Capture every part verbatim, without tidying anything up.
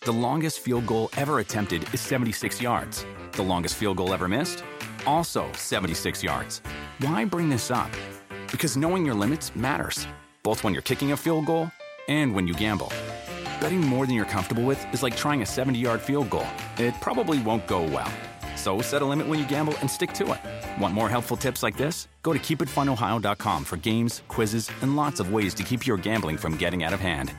The longest field goal ever attempted is seventy-six yards. The longest field goal ever missed? Also seventy-six yards. Why bring this up? Because knowing your limits matters, both when you're kicking a field goal and when you gamble. Betting more than you're comfortable with is like trying a seventy-yard field goal. It probably won't go well. So set a limit when you gamble and stick to it. Want more helpful tips like this? Go to keep it fun ohio dot com for games, quizzes, and lots of ways to keep your gambling from getting out of hand.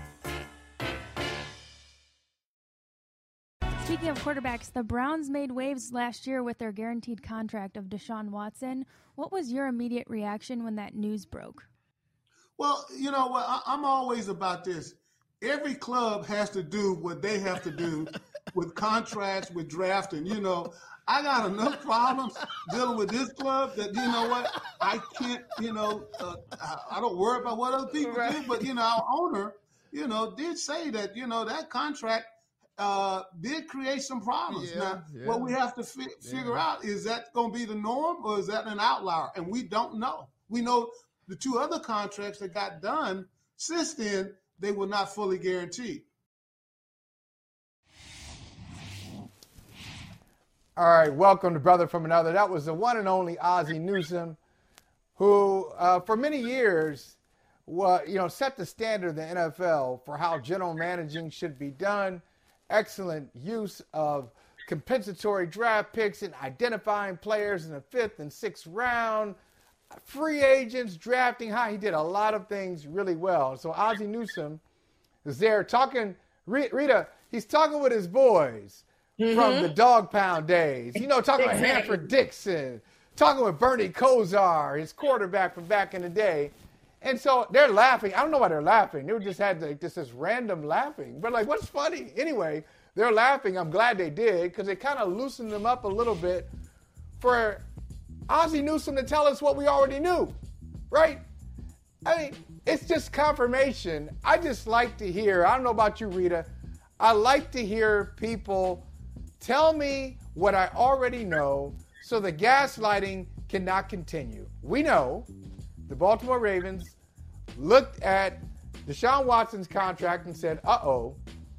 Speaking of quarterbacks, the Browns made waves last year with their guaranteed contract of Deshaun Watson. What was your immediate reaction when that news broke? Well, you know what? I, I'm always about this. Every club has to do what they have to do with contracts, with drafting. You know, I got enough problems dealing with this club that, you know what, I can't, you know, uh, I don't worry about what other people right. do. But, you know, our owner, you know, did say that, you know, that contract uh, did create some problems. Yeah, now, yeah. what we have to fi- figure yeah. out, is that going to be the norm or is that an outlier? And we don't know. We know the two other contracts that got done since then, they were not fully guaranteed. All right, welcome to Brother from Another. That was the one and only Ozzie Newsome, who uh, for many years, well, you know, set the standard in the N F L for how general managing should be done. Excellent use of compensatory draft picks and identifying players in the fifth and sixth round, free agents, drafting high. He did a lot of things really well. So Ozzie Newsome is there talking. Rita, he's talking with his boys. Mm-hmm. From the Dog Pound days. You know, talking exactly. about Hanford Dixon, talking with Bernie Kosar, his quarterback from back in the day. And so they're laughing. I don't know why they're laughing. They just had like, just this random laughing. But, like, what's funny? Anyway, they're laughing. I'm glad they did because it kind of loosened them up a little bit for Ozzie Newsome to tell us what we already knew, right? I mean, it's just confirmation. I just like to hear, I don't know about you, Rita, I like to hear people tell me what I already know so the gaslighting cannot continue. We know the Baltimore Ravens looked at Deshaun Watson's contract and said, uh-oh,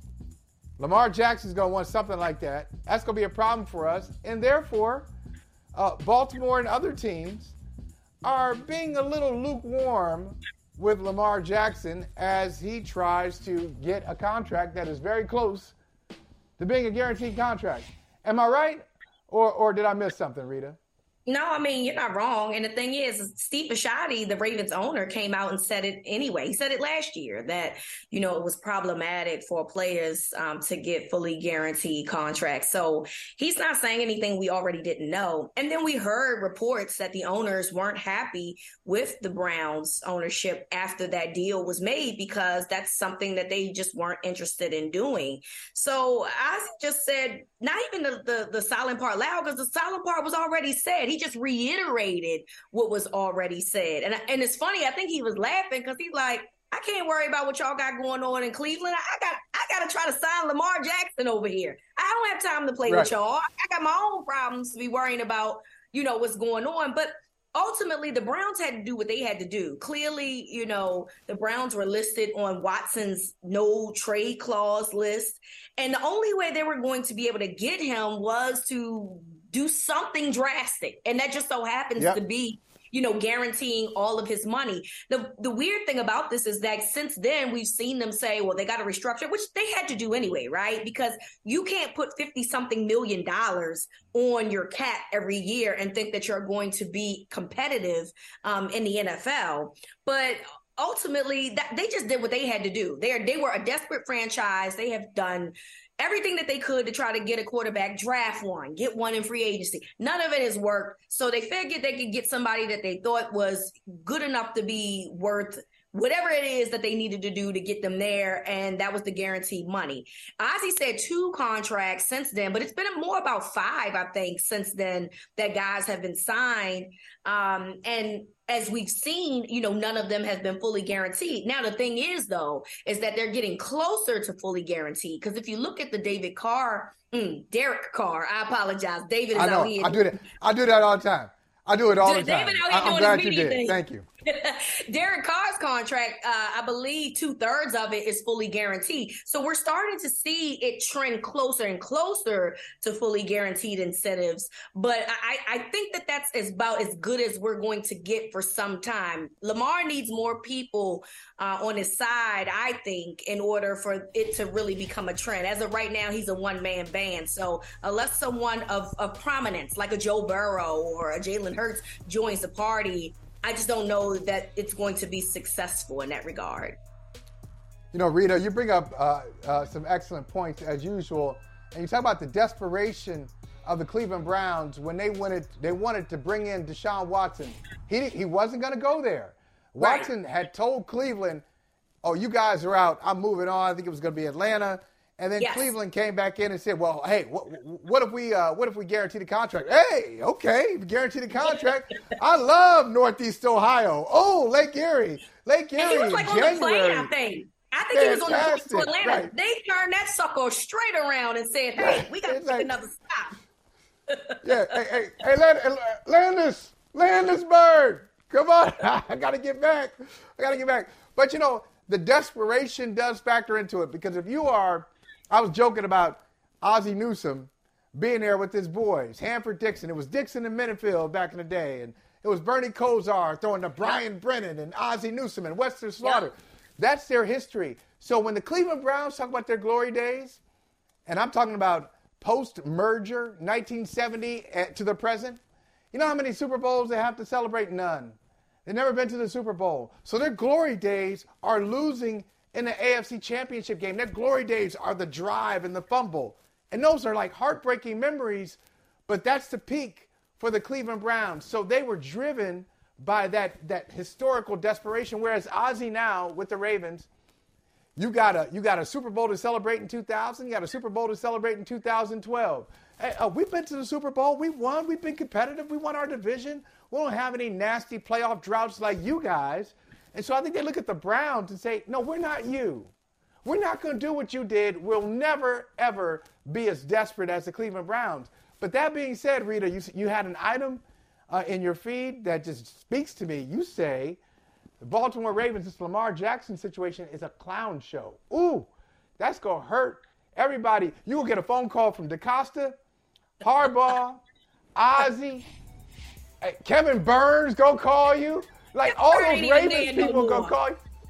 Lamar Jackson's going to want something like that. That's going to be a problem for us. And therefore, uh, Baltimore and other teams are being a little lukewarm with Lamar Jackson as he tries to get a contract that is very close to being a guaranteed contract. Am I right? Or or did I miss something, Rita? No, I mean, you're not wrong. And the thing is, Steve Bisciotti, the Ravens owner, came out and said it anyway. He said it last year that, you know, it was problematic for players um, to get fully guaranteed contracts. So he's not saying anything we already didn't know. And then we heard reports that the owners weren't happy with the Browns ownership after that deal was made because that's something that they just weren't interested in doing. So I just said, not even the, the, the silent part loud, because the silent part was already said. He just reiterated what was already said. And, and it's funny, I think he was laughing because he's like, I can't worry about what y'all got going on in Cleveland. I got I got to try to sign Lamar Jackson over here. I don't have time to play right. with y'all. I got my own problems to be worrying about, you know, what's going on. But ultimately, the Browns had to do what they had to do. Clearly, you know, the Browns were listed on Watson's no trade clause list. And the only way they were going to be able to get him was to do something drastic. And that just so happens yep. to be, you know, guaranteeing all of his money. The the weird thing about this is that since then we've seen them say, well, they got to restructure, which they had to do anyway, right? Because you can't put fifty something million dollars on your cap every year and think that you're going to be competitive um, in the N F L. But ultimately, that, they just did what they had to do. They are, they were a desperate franchise. They have done everything that they could to try to get a quarterback, draft one, get one in free agency. None of it has worked. So they figured they could get somebody that they thought was good enough to be worth whatever it is that they needed to do to get them there. And that was the guaranteed money. Ozzie said two contracts since then, but it's been more about five, I think, since then that guys have been signed. Um, and as we've seen, you know, none of them has been fully guaranteed. Now, the thing is, though, is that they're getting closer to fully guaranteed. Because if you look at the David Carr, mm, Derek Carr, I apologize. David is I know, out here. I do that. I do that all the time. I do it all David the time. Out here I'm glad you did. Thing. Thank you. Derek Carr's contract, uh, I believe two thirds of it is fully guaranteed. So we're starting to see it trend closer and closer to fully guaranteed incentives. But I, I think that that's about as good as we're going to get for some time. Lamar needs more people uh, on his side, I think, in order for it to really become a trend. As of right now, he's a one-man band. So unless someone of, of prominence, like a Joe Burrow or a Jalen Hurts, joins the party, I just don't know that it's going to be successful in that regard. You know, Rita, you bring up uh, uh, some excellent points as usual, and you talk about the desperation of the Cleveland Browns when they wanted they wanted to bring in Deshaun Watson. He he wasn't going to go there. Watson right. had told Cleveland, "Oh, you guys are out. I'm moving on." I think it was going to be Atlanta. And then yes. Cleveland came back in and said, "Well, hey, what, what if we uh, what if we guarantee the contract?" Hey, okay, guarantee the contract. I love Northeast Ohio. Oh, Lake Erie, Lake Erie. And he was like in on January. the plane, I think. I think Fantastic. He was on the plane to Atlanta. Right. They turned that sucker straight around and said, "Hey, we got to take like, another stop." yeah, hey, hey, hey, land, Landis, Landisburg, come on! I got to get back. I got to get back. But you know, the desperation does factor into it because if you are I was joking about Ozzie Newsome being there with his boys, Hanford Dixon. It was Dixon and Mendenfield back in the day. And it was Bernie Kosar throwing to Brian yep. Brennan and Ozzie Newsome and Western Slaughter. Yep. That's their history. So when the Cleveland Browns talk about their glory days, and I'm talking about post-merger, nineteen seventy to the present, you know how many Super Bowls they have to celebrate? None. They've never been to the Super Bowl. So their glory days are losing in the A F C Championship game. Their glory days are the drive and the fumble. And those are like heartbreaking memories, but that's the peak for the Cleveland Browns. So they were driven by that, that historical desperation, whereas Ozzie now with the Ravens, you got, a, you got a Super Bowl to celebrate in two thousand, you got a Super Bowl to celebrate in two thousand twelve. Hey, uh, we've been to the Super Bowl, we won, we've been competitive, we won our division. We don't have any nasty playoff droughts like you guys. And so I think they look at the Browns and say, no, we're not you. We're not going to do what you did. We'll never, ever be as desperate as the Cleveland Browns. But that being said, Rita, you, you had an item uh, in your feed that just speaks to me. You say the Baltimore Ravens, this Lamar Jackson situation is a clown show. Ooh, that's going to hurt everybody. You will get a phone call from DeCosta, Harbaugh, Ozzie, Kevin Burns going to call you. Like all those Ravens people no gonna call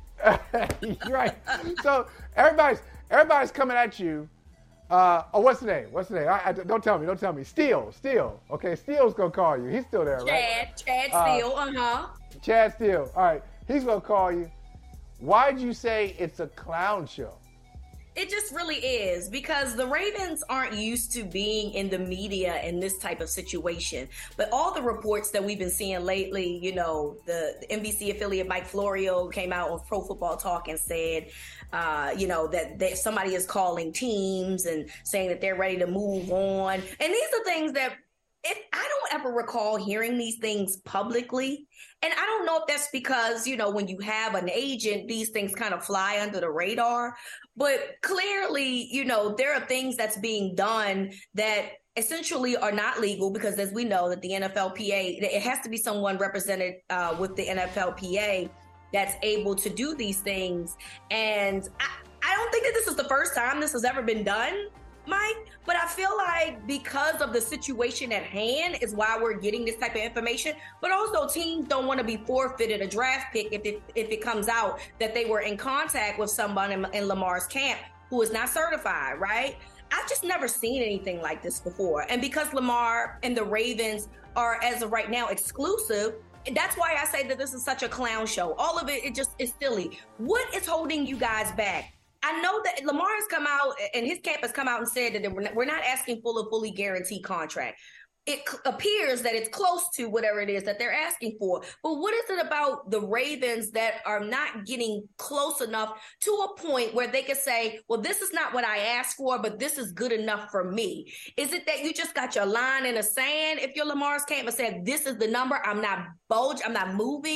you. Right. So everybody's everybody's coming at you. Uh, oh, what's the name? What's the name? I, I, don't tell me. Don't tell me. Steele. Steele. Okay, Steele's gonna call you. He's still there, right? Chad. Chad Steele. Uh huh. Chad Steele. All right. He's gonna call you. Why'd you say it's a clown show? It just really is, because the Ravens aren't used to being in the media in this type of situation. But all the reports that we've been seeing lately, you know, the, the N B C affiliate Mike Florio came out on Pro Football Talk and said, uh, you know, that, that somebody is calling teams and saying that they're ready to move on. And these are things that It, I don't ever recall hearing these things publicly. And I don't know if that's because, you know, when you have an agent, these things kind of fly under the radar. But clearly, you know, there are things that's being done that essentially are not legal, because as we know that the N F L P A, it has to be someone represented uh, with the N F L P A that's able to do these things. And I, I don't think that this is the first time this has ever been done, Mike, but I feel like because of the situation at hand is why we're getting this type of information. But also teams don't want to be forfeited a draft pick if it, if it comes out that they were in contact with someone in, in Lamar's camp who is not certified, right? I've just never seen anything like this before. And because Lamar and the Ravens are, as of right now, exclusive, that's why I say that this is such a clown show. All of it, it just is silly. What is holding you guys back? I know that Lamar has come out and his camp has come out and said that we're not asking for a fully guaranteed contract. It appears that it's close to whatever it is that they're asking for. But what is it about the Ravens that are not getting close enough to a point where they can say, well, this is not what I asked for, but this is good enough for me? Is it that you just got your line in the sand if you're Lamar's camp and said, this is the number, I'm not bulge, I'm not moving?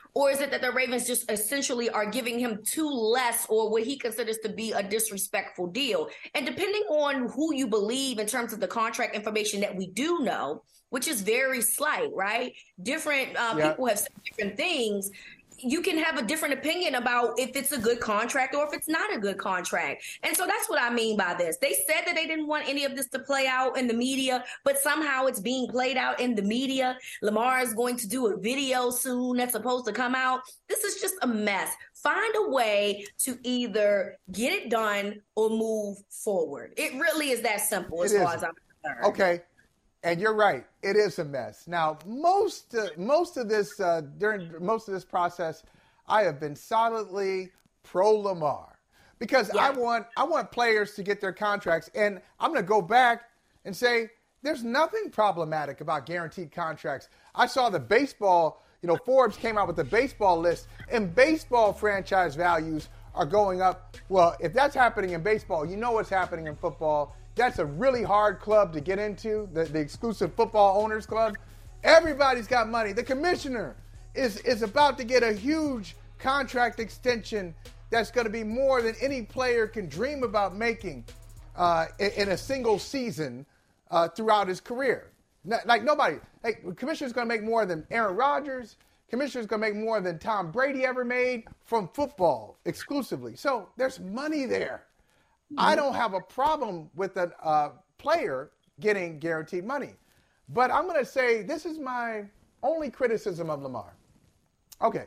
Or is it that the Ravens just essentially are giving him too less, or what he considers to be a disrespectful deal? And depending on who you believe in terms of the contract information that we do know, which is very slight, right? Different uh, yeah. people have said different things. You can have a different opinion about if it's a good contract or if it's not a good contract. And so that's what I mean by this. They said that they didn't want any of this to play out in the media, but somehow it's being played out in the media. Lamar is going to do a video soon that's supposed to come out. This is just a mess. Find a way to either get it done or move forward. It really is that simple as far as I'm concerned. Okay. And you're right. It is a mess. Now, most uh, most of this uh, during most of this process, I have been solidly pro Lamar because yeah. I want I want players to get their contracts, and I'm going to go back and say there's nothing problematic about guaranteed contracts. I saw the baseball, you know, Forbes came out with the baseball list, and baseball franchise values are going up. Well, if that's happening in baseball, you know what's happening in football. That's a really hard club to get into, the, the exclusive football owners club. Everybody's got money. The commissioner is, is about to get a huge contract extension that's going to be more than any player can dream about making uh, in, in a single season uh, throughout his career. No, like nobody. Like, the commissioner's going to make more than Aaron Rodgers. Commissioner's going to make more than Tom Brady ever made from football exclusively. So there's money there. I don't have a problem with a uh, player getting guaranteed money. But I'm going to say this is my only criticism of Lamar. Okay.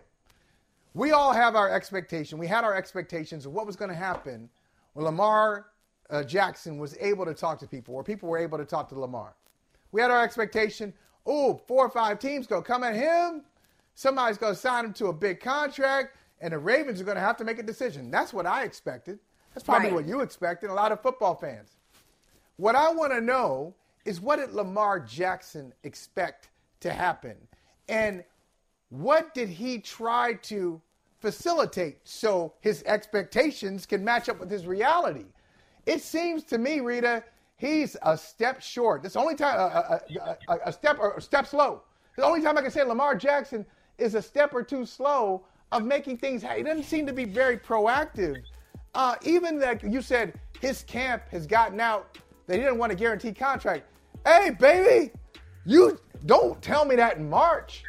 We all have our expectation. We had our expectations of what was going to happen when Lamar uh, Jackson was able to talk to people, or people were able to talk to Lamar. We had our expectation, oh, four or five teams going to come at him. Somebody's going to sign him to a big contract, and the Ravens are going to have to make a decision. That's what I expected. That's probably right. what you expected, a lot of football fans. What I want to know is, what did Lamar Jackson expect to happen? And what did he try to facilitate so his expectations can match up with his reality? It seems to me, Rita, he's a step short. That's the only time, uh, a, a, a step or a step slow. The only time I can say Lamar Jackson is a step or two slow of making things happen. He doesn't seem to be very proactive. Uh, even that you said his camp has gotten out that he didn't want a guaranteed contract. Hey, baby, you don't tell me that in March.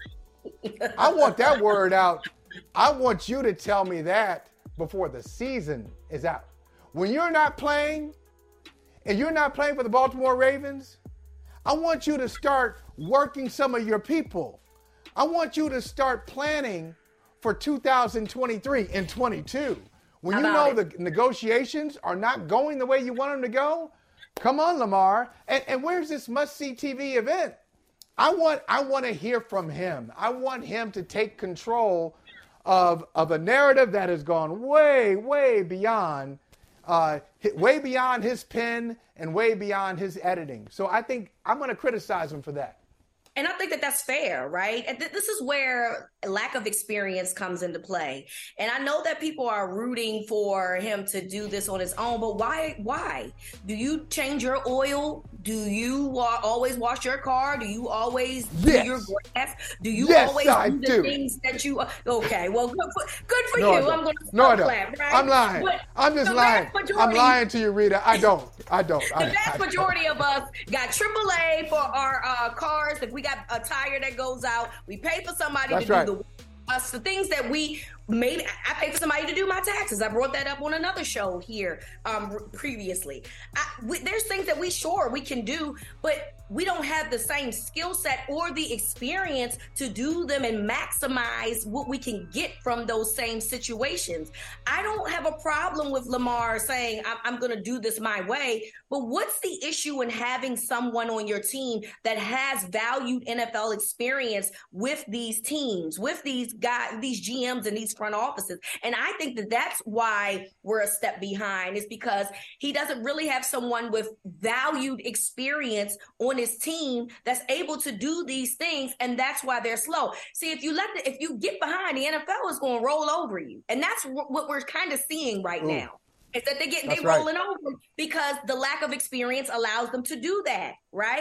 I want that word out. I want you to tell me that before the season is out. When you're not playing and you're not playing for the Baltimore Ravens, I want you to start working some of your people. I want you to start planning for two thousand twenty-three and twenty-two. When you know the negotiations are not going the way you want them to go, come on, Lamar. And, and where's this must-see T V event? I want I want to hear from him. I want him to take control of, of a narrative that has gone way, way beyond, uh, way beyond his pen and way beyond his editing. So I think I'm going to criticize him for that. And I think that that's fair, right? And th- this is where lack of experience comes into play. And I know that people are rooting for him to do this on his own, but why? Why? Do you change your oil? Do you wa- always wash your car? Do you always yes. do your grass? Do you yes, always I do the do. things that you... Okay, well, good for, good for no, you. I'm going to No, I don't. clap, right? I'm lying. But I'm just lying. Majority, I'm lying to you, Rita. I don't. I don't. The I, vast I, majority of us got triple A for our uh, cars. If we got a tire that goes out, we pay for somebody That's to right. do the us the things that we maybe I pay for somebody to do my taxes. I brought that up on another show here um, previously. I, we, there's things that we sure we can do, but we don't have the same skill set or the experience to do them and maximize what we can get from those same situations. I don't have a problem with Lamar saying, I'm, I'm going to do this my way, but what's the issue in having someone on your team that has valued N F L experience with these teams, with these guys, these G Ms and these front offices? And I think that that's why we're a step behind, is because he doesn't really have someone with valued experience on his team that's able to do these things, and that's why they're slow. See, if you let the, if you get behind, the N F L is going to roll over you, and that's w- what we're kind of seeing right Ooh. now. Is that they get they right. rolling over because the lack of experience allows them to do that, right?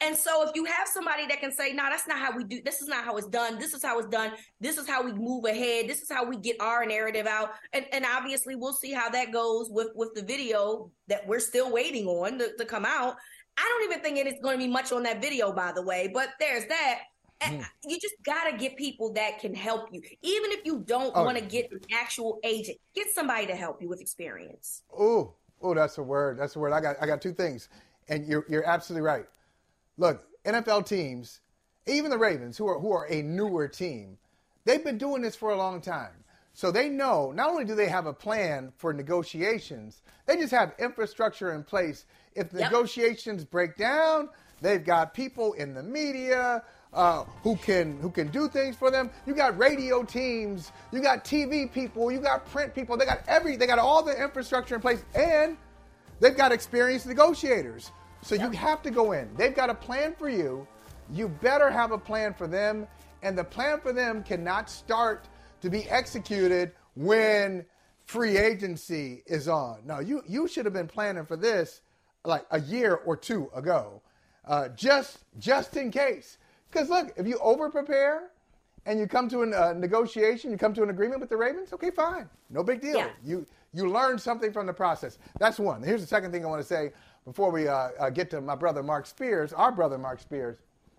And so if you have somebody that can say, no, that's not how we do, this is not how it's done, this is how it's done, this is how we move ahead, this is how we get our narrative out. And, and obviously we'll see how that goes with, with the video that we're still waiting on to, to come out. I don't even think it is going to be much on that video, by the way, but there's that. Mm. You just got to get people that can help you. Even if you don't oh. want to get an actual agent, get somebody to help you with experience. Oh, oh, that's a word. That's a word. I got I got two things. And you're you're absolutely right. Look, N F L teams, even the Ravens, who are who are a newer team, they've been doing this for a long time. So they know not only do they have a plan for negotiations, they just have infrastructure in place. If the yep. negotiations break down, they've got people in the media uh, who can who can do things for them. You got radio teams, you got T V people, you got print people. They got every they got all the infrastructure in place, and they've got experienced negotiators. So yep. you have to go in. They've got a plan for you. You better have a plan for them, and the plan for them cannot start to be executed when free agency is on. No, you you should have been planning for this like a year or two ago, uh, just just in case. Because look, if you over prepare and you come to a uh, negotiation, you come to an agreement with the Ravens, okay, fine, no big deal. Yeah. You you learn something from the process. That's one. Here's the second thing I want to say before we uh, uh, get to my brother Mark Spears, our brother Mark Spears.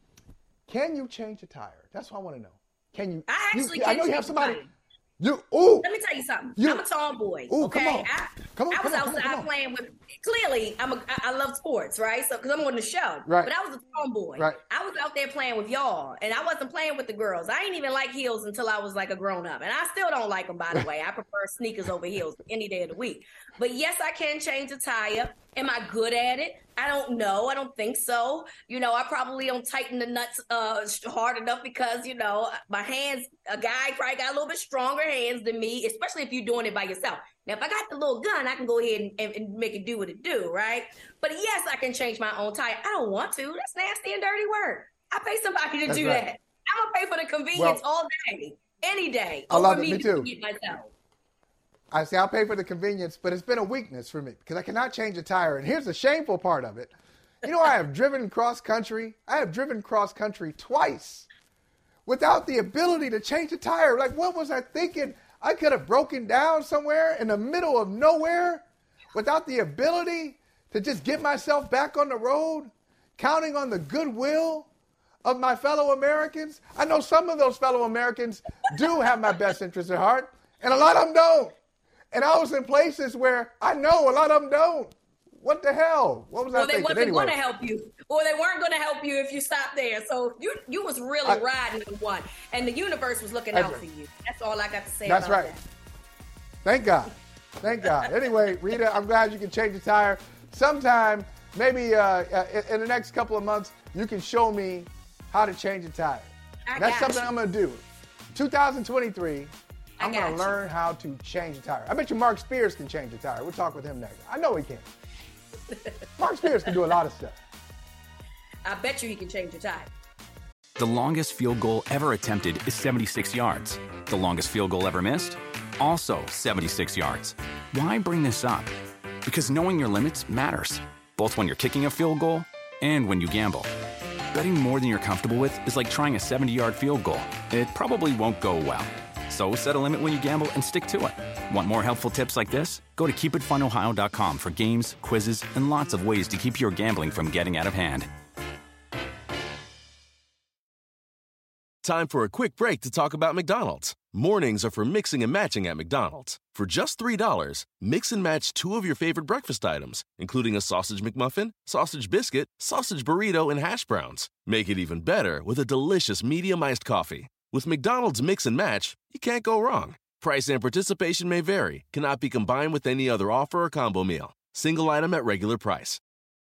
Can you change a tire? That's what I want to know. Can you? I actually you, can I know you have somebody. Time. You, ooh. Let me tell you something. You, I'm a tomboy. Ooh, okay, come on. I, come on, I was come on, outside come on. playing with. Clearly, I'm a. I I love sports, right? So, because I'm on the show. Right. But I was a tomboy. Right. I was out there playing with y'all, and I wasn't playing with the girls. I ain't even like heels until I was like a grown up, and I still don't like them. By the way, I prefer sneakers over heels any day of the week. But yes, I can change a tire. Am I good at it? I don't know. I don't think so. You know, I probably don't tighten the nuts uh, hard enough because, you know, my hands, a guy probably got a little bit stronger hands than me, especially if you're doing it by yourself. Now, if I got the little gun, I can go ahead and, and, and make it do what it do, right? But yes, I can change my own tire. I don't want to. That's nasty and dirty work. I pay somebody to That's do right. that. I'm going to pay for the convenience Well, all day, any day. I love over it. me, Me too. Get myself. I say I'll pay for the convenience, but it's been a weakness for me because I cannot change a tire. And here's the shameful part of it. You know, I have driven cross country. I have driven cross country twice without the ability to change a tire. Like, what was I thinking? I could have broken down somewhere in the middle of nowhere without the ability to just get myself back on the road, counting on the goodwill of my fellow Americans. I know some of those fellow Americans do have my best interests at heart, and a lot of them don't. And I was in places where I know a lot of them don't. What the hell? What was I well, thinking? Well, they wasn't anyway. going to help you, or they weren't going to help you if you stopped there. So you you was really I, riding the one, and the universe was looking out right. for you. That's all I got to say That's about right. that. Thank God. Thank God. Anyway, Rita, I'm glad you can change the tire. Sometime, maybe uh, in the next couple of months, you can show me how to change a tire. I That's got something you. I'm going to do. twenty twenty-three, I'm going to learn how to change a tire. I bet you Mark Spears can change a tire. We'll talk with him next. I know he can. Mark Spears can do a lot of stuff. I bet you he can change your tire. The longest field goal ever attempted is seventy-six yards. The longest field goal ever missed? Also seventy-six yards. Why bring this up? Because knowing your limits matters, both when you're kicking a field goal and when you gamble. Betting more than you're comfortable with is like trying a seventy-yard field goal. It probably won't go well. So set a limit when you gamble and stick to it. Want more helpful tips like this? Go to keep it fun ohio dot com for games, quizzes, and lots of ways to keep your gambling from getting out of hand. Time for a quick break to talk about McDonald's. Mornings are for mixing and matching at McDonald's. For just three dollars, mix and match two of your favorite breakfast items, including a sausage McMuffin, sausage biscuit, sausage burrito, and hash browns. Make it even better with a delicious medium iced coffee. With McDonald's Mix and Match, you can't go wrong. Price and participation may vary. Cannot be combined with any other offer or combo meal. Single item at regular price.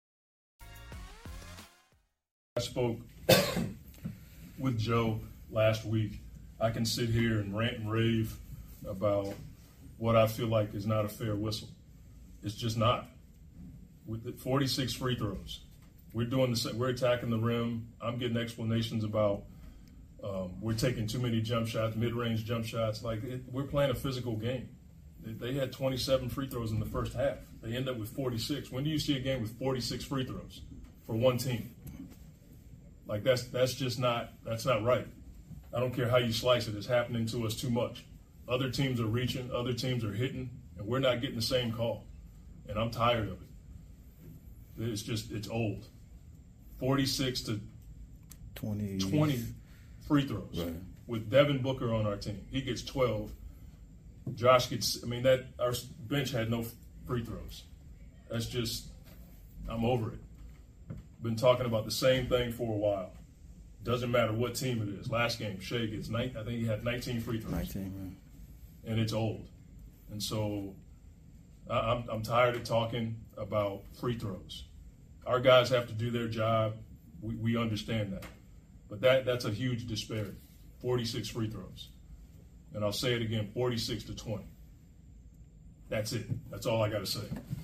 I spoke with Joe last week. I can sit here and rant and rave about what I feel like is not a fair whistle. It's just not. With the forty-six free throws, we're doing the same. We're attacking the rim. I'm getting explanations about um, we're taking too many jump shots, mid-range jump shots. Like it, we're playing a physical game. They, they had twenty-seven free throws in the first half. They end up with forty-six. When do you see a game with forty-six free throws for one team? Like that's that's just not that's not right. I don't care how you slice it. It's happening to us too much. Other teams are reaching, other teams are hitting, and we're not getting the same call. And I'm tired of it. It's just it's old. forty-six to twenty, twenty free throws right. With Devin Booker on our team. He gets twelve. Josh gets. I mean that our bench had no free throws. That's just. I'm over it. Been talking about the same thing for a while. Doesn't matter what team it is. Last game, Shea gets nine, I think he had nineteen free throws. nineteen, man. And it's old. And so I, I'm, I'm tired of talking about free throws. Our guys have to do their job. We, we understand that. But that that's a huge disparity. forty-six free throws. And I'll say it again, forty-six to twenty. That's it. That's all I got to say.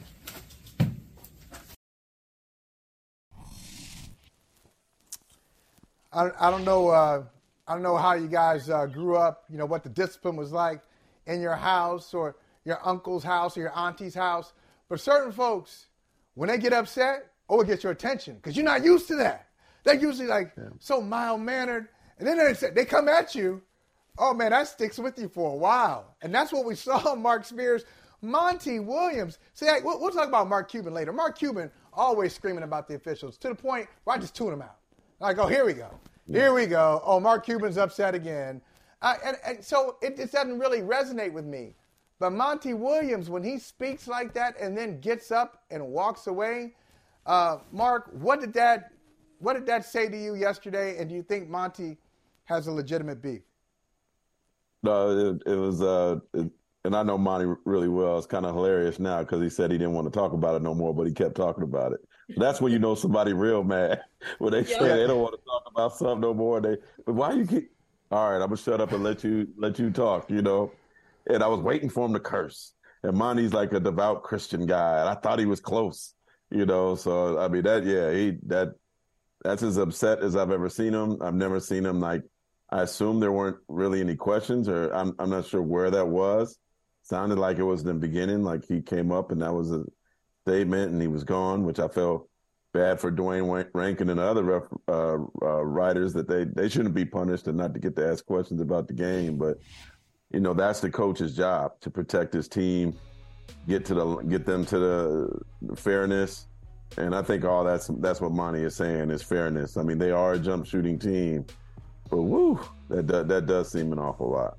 I, I don't know. Uh, I don't know how you guys uh, grew up. You know what the discipline was like in your house or your uncle's house or your auntie's house. But certain folks, when they get upset, oh, it gets your attention because you're not used to that. They're usually like yeah. so mild mannered, and then they they come at you. Oh man, that sticks with you for a while, and that's what we saw. Mark Spears, Monty Williams. See, I, we'll, we'll talk about Mark Cuban later. Mark Cuban always screaming about the officials to the point where I just tune him out. Like, oh, here we go. Here we go. Oh, Mark Cuban's upset again. Uh, and, and so it, it doesn't really resonate with me. But Monty Williams, when he speaks like that and then gets up and walks away, uh, Mark, what did that what did that say to you yesterday? And do you think Monty has a legitimate beef? No, it, it was, uh, it, and I know Monty really well. It's kind of hilarious now because he said he didn't want to talk about it no more, but he kept talking about it. That's when you know somebody real mad when they say yeah. they don't want to talk about something no more. They, but why you keep? All right, I'm gonna shut up and let you let you talk. You know, and I was waiting for him to curse. And Monty's like a devout Christian guy, and I thought he was close. You know, so I mean that yeah, he that that's as upset as I've ever seen him. I've never seen him like. I assume there weren't really any questions, or I'm I'm not sure where that was. Sounded like it was in the beginning, like he came up and that was a statement and he was gone, which I felt bad for Dwayne Rankin and other ref, uh, uh, writers that they, they shouldn't be punished and not to get to ask questions about the game. But, you know, that's the coach's job, to protect his team, get to the get them to the, the fairness. And I think all that's that's what Monty is saying is fairness. I mean, they are a jump shooting team, but woo, that that, that does seem an awful lot.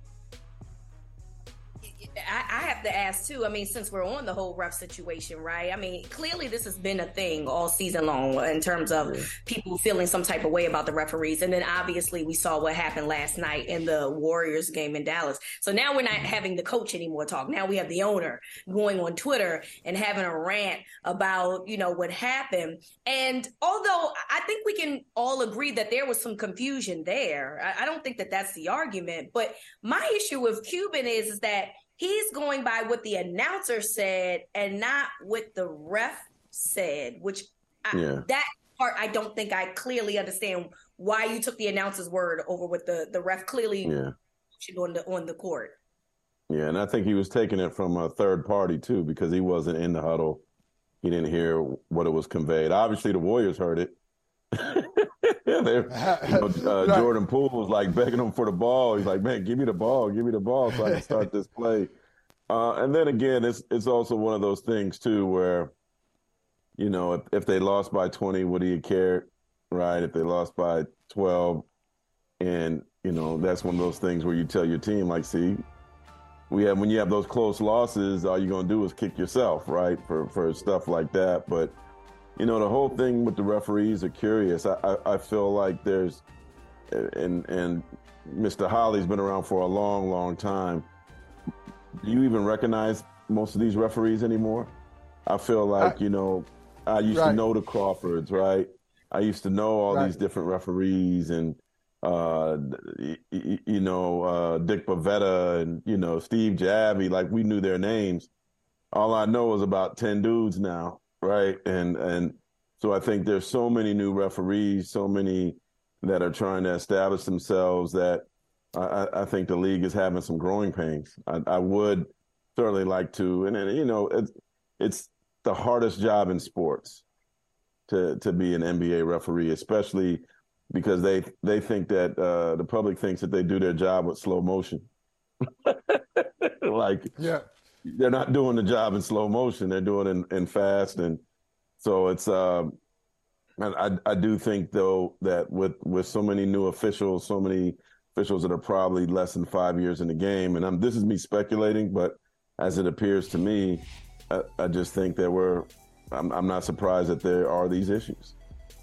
I, I have to ask too. I mean, since we're on the whole ref situation, right? I mean, clearly this has been a thing all season long in terms of yeah. people feeling some type of way about the referees. And then obviously we saw what happened last night in the Warriors game in Dallas. So now we're not having the coach anymore talk. Now we have the owner going on Twitter and having a rant about, you know, what happened. And although I think we can all agree that there was some confusion there, I, I don't think that that's the argument. But my issue with Cuban is, is that he's going by what the announcer said and not what the ref said, which I, yeah. that part I don't think I clearly understand why you took the announcer's word over what the, the ref clearly yeah. on the on the court. Yeah, and I think he was taking it from a third party too, because he wasn't in the huddle. He didn't hear what it was conveyed. Obviously, the Warriors heard it. you know, uh, right. Jordan Poole was like begging him for the ball. He's like, man, give me the ball, give me the ball so I can start this play. Uh, and then again, it's it's also one of those things too where, you know, if, if they lost by twenty, would he have cared, right? If they lost by twelve, and you know, that's one of those things where you tell your team, like, see, we have when you have those close losses, all you're gonna do is kick yourself, right? For for stuff like that, but. You know, the whole thing with the referees are curious. I, I, I feel like there's, and and Mister Holly's been around for a long, long time. Do you even recognize most of these referees anymore? I feel like, I, you know, I used right. to know the Crawfords, right? I used to know all right. these different referees and, uh, you, you know, uh, Dick Bavetta and, you know, Steve Javie. Like, we knew their names. All I know is about ten dudes now. Right. And and so I think there's so many new referees, so many that are trying to establish themselves that I, I think the league is having some growing pains. I, I would certainly like to. And, and you know, it's, it's the hardest job in sports to, to be an N B A referee, especially because they they think that uh, the public thinks that they do their job with slow motion. Like, yeah, they're not doing the job in slow motion; they're doing it in, in fast, and so it's. Uh, I I do think though that with with so many new officials, so many officials that are probably less than five years in the game, and I'm, this is me speculating, but as it appears to me, I, I just think that we're. I'm, I'm not surprised that there are these issues.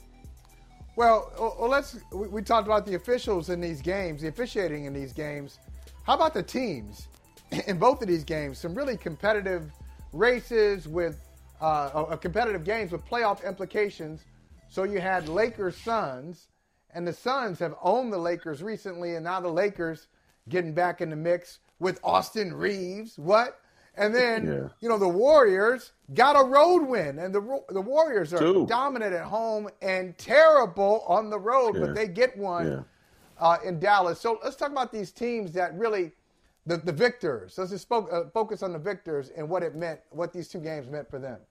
Well, well let's. We, we talked about the officials in these games, the officiating in these games. How about the teams in both of these games? Some really competitive races with uh, competitive games with playoff implications. So you had Lakers Suns, and the Suns have owned the Lakers recently, and now the Lakers getting back in the mix with Austin Reeves. What? And then, yeah. you know, the Warriors got a road win, and the the Warriors are Two. dominant at home and terrible on the road, yeah. but they get one yeah. uh, in Dallas. So let's talk about these teams that really, the, the victors. Let's just fo- uh, focus on the victors and what it meant, what these two games meant for them.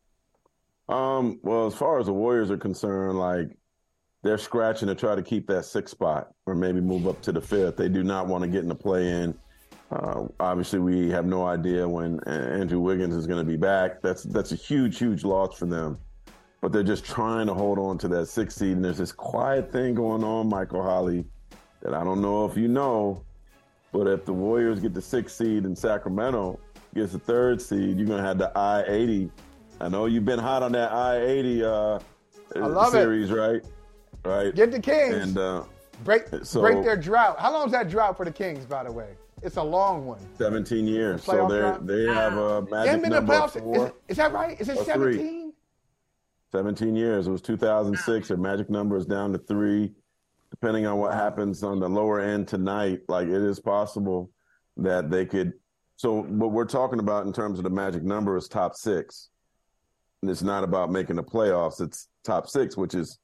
Um, well, as far as the Warriors are concerned, like, they're scratching to try to keep that sixth spot or maybe move up to the fifth. They do not want to get in the play-in. Uh, obviously, we have no idea when Andrew Wiggins is going to be back. That's that's a huge, huge loss for them. But they're just trying to hold on to that sixth seed. And there's this quiet thing going on, Michael Holley, that I don't know if you know, but if the Warriors get the sixth seed and Sacramento gets the third seed, you're going to have the I eighty. I know you've been hot on that I eighty uh, I love series, it. right? Right. Get the Kings. And uh, break so, break their drought. How long is that drought for the Kings, by the way? It's a long one. seventeen years. So they they have a magic they number of four. Is, is that right? Is it seventeen? seventeen years. It was two thousand six. Their magic number is down to three. Depending on what happens on the lower end tonight, like, it is possible that they could. So what we're talking about in terms of the magic number is top six. And it's not about making the playoffs. It's top six, which is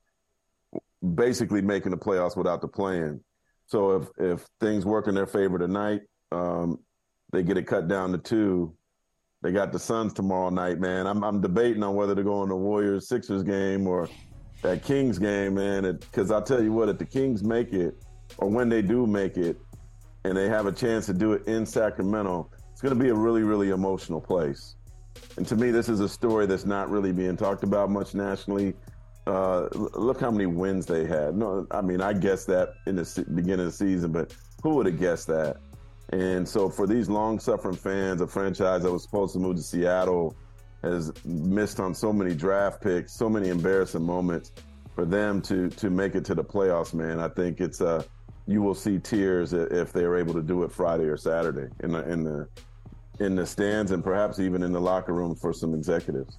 basically making the playoffs without the play-in. So if, if things work in their favor tonight, um, they get it cut down to two. They got the Suns tomorrow night, man. I'm I'm debating on whether to go on the Warriors-Sixers game or that Kings game, man. Because I'll tell you what, if the Kings make it, or when they do make it, and they have a chance to do it in Sacramento, it's going to be a really, really emotional place. And to me, this is a story that's not really being talked about much nationally. Uh, look how many wins they had. No, I mean, I guessed that in the beginning of the season, but who would have guessed that? And so for these long-suffering fans, a franchise that was supposed to move to Seattle has missed on so many draft picks, so many embarrassing moments. For them to to make it to the playoffs, man, I think it's uh, you will see tears if they are able to do it Friday or Saturday in the in the in the stands and perhaps even in the locker room for some executives.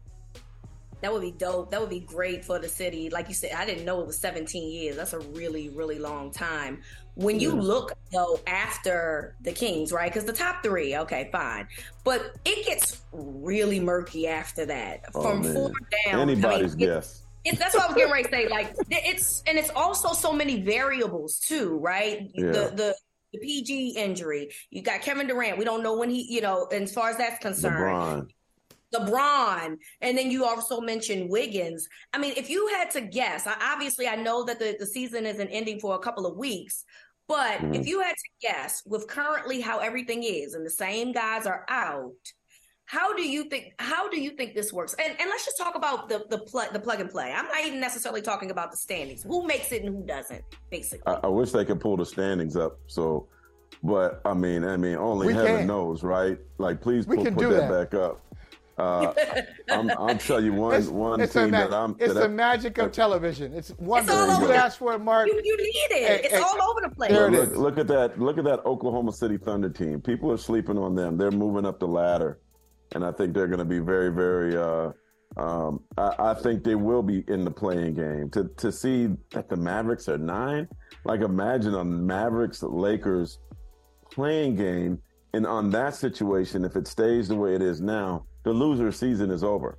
That would be dope. That would be great for the city. Like you said, I didn't know it was seventeen years. That's a really, really long time. When you yeah. look, though, after the Kings, right? Because the top three, okay, fine. But it gets really murky after that. Oh, From man. four down. Anybody's I mean, guess. It, it, that's what I was getting ready to say. Like, it's, and it's also so many variables, too, right? Yeah. The, the, the P G injury. You got Kevin Durant. We don't know when he, you know, as far as that's concerned. LeBron. LeBron, and then you also mentioned Wiggins. I mean, if you had to guess, I, obviously I know that the, the season isn't ending for a couple of weeks, but mm-hmm. if you had to guess with currently how everything is and the same guys are out, how do you think how do you think this works? And and let's just talk about the the plug the plug and play. I'm not even necessarily talking about the standings. Who makes it and who doesn't, basically. I, I wish they could pull the standings up. So, but I mean, I mean, only we heaven can. knows, right? Like, please we put, can put do that, that back up. Uh, I'm, I'll tell you one it's, one it's team ma- that I'm. It's that the I, magic of television. It's wonderful. It's all you over. asked for it, Mark. You, you need it. Hey, it's hey, all over the place. There it look, is. look at that! Look at that Oklahoma City Thunder team. People are sleeping on them. They're moving up the ladder, and I think they're going to be very, very. Uh, um, I, I think they will be in the playing game. To to see that the Mavericks are nine, like, imagine a Mavericks Lakers playing game, and on that situation, if it stays the way it is now, the loser season is over.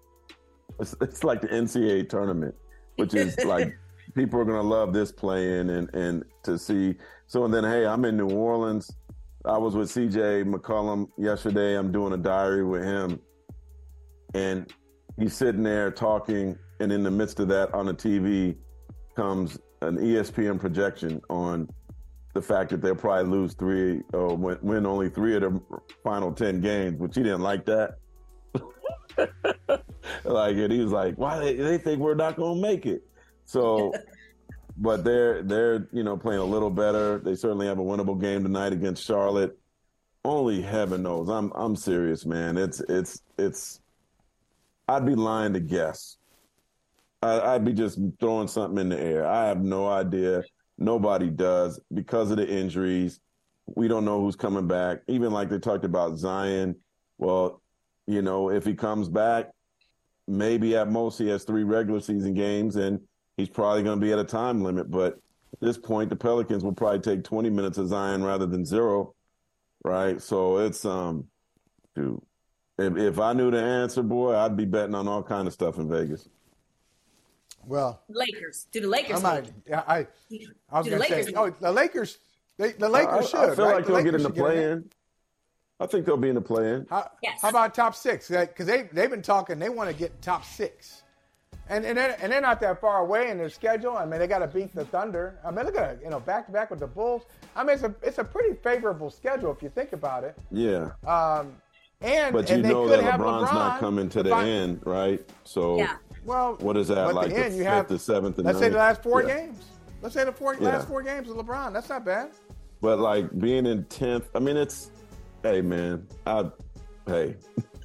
It's, it's like the N C double A tournament, which is like, people are going to love this play-in and, and to see. So, and then, hey, I'm in New Orleans. I was with C J McCollum yesterday. I'm doing a diary with him. And he's sitting there talking, and in the midst of that on the T V, comes an E S P N projection on the fact that they'll probably lose three or win, win only three of the final ten games, which he didn't like that. Like, and he was like, why they, they think we're not going to make it? So, but they're, they're, you know, playing a little better. They certainly have a winnable game tonight against Charlotte. Only heaven knows. I'm, I'm serious, man. It's, it's, it's, I'd be lying to guess. I, I'd be just throwing something in the air. I have no idea. Nobody does because of the injuries. We don't know who's coming back. Even like they talked about Zion. Well, you know, if he comes back, maybe at most he has three regular season games and he's probably going to be at a time limit. But at this point, the Pelicans will probably take twenty minutes of Zion rather than zero, right? So it's, um, dude, if, if I knew the answer, boy, I'd be betting on all kind of stuff in Vegas. Well, Lakers. Do the Lakers? I might. Yeah, I. I was going to say. Oh, the Lakers. They, the Lakers I, should. I feel right? like the they'll Lakers get in the should get play-in. I think they'll be in the play-in. How, yes. how about top six? Because they they've been talking. They want to get top six, and and they're, and they're not that far away in their schedule. I mean, they got to beat the Thunder. I mean, look at it. You know, back to back with the Bulls. I mean, it's a it's a pretty favorable schedule if you think about it. Yeah. Um, and but and you they know could that have LeBron's LeBron not coming to the find, end, right? So. Yeah. Well, what is that, but like the, the end, you fifth, have, the seventh, and let's ninth? say the last four yeah. games. Let's say the four, yeah. last four games of LeBron. That's not bad. But, like, being in tenth, I mean, it's, hey, man, I, hey,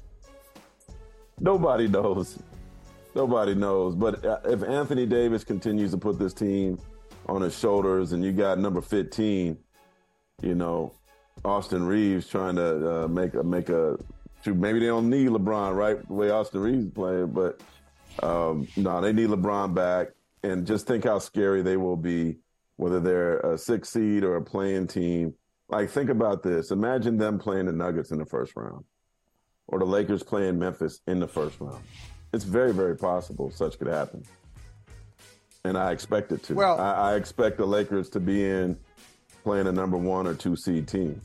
nobody knows. Nobody knows. But if Anthony Davis continues to put this team on his shoulders and you got number fifteen, you know, Austin Reeves trying to uh, make a, make a, maybe they don't need LeBron, right, the way Austin Reeves is playing, but um, no, they need LeBron back. And just think how scary they will be, whether they're a six seed or a playing team. Like, think about this. Imagine them playing the Nuggets in the first round or the Lakers playing Memphis in the first round. It's very, very possible such could happen. And I expect it to. Well, I, I expect the Lakers to be in playing a number one or two seed team.